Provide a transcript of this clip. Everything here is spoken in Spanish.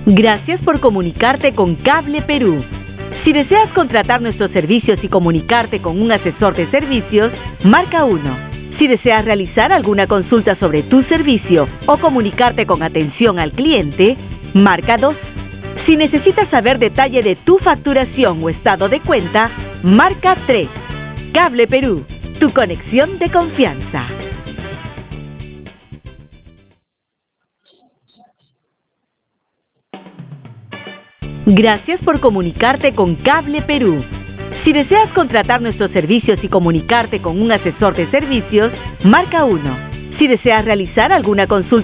Gracias por comunicarte con Cable Perú. Si deseas contratar nuestros servicios y comunicarte con un asesor de servicios, marca 1. Si deseas realizar alguna consulta sobre tu servicio o comunicarte con atención al cliente, marca 2. Si necesitas saber detalle de tu facturación o estado de cuenta, marca 3. Cable Perú, tu conexión de confianza. Gracias por comunicarte con Cable Perú. Si deseas contratar nuestros servicios y comunicarte con un asesor de servicios, marca 1. Si deseas realizar alguna consulta